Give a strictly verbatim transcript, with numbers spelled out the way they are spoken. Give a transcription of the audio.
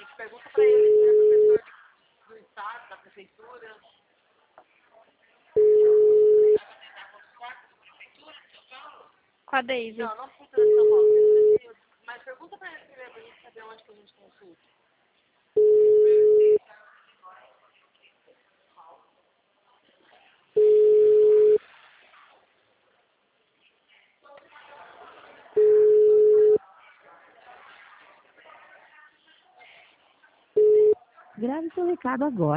gente pergunta para ele se é professor do Estado, da Prefeitura. Com a Daisy. Não, não Prefeitura de São Paulo, Prefeitura de... Mas pergunta para ele primeiro, para a gente saber onde que a gente consulta. Grave seu recado agora.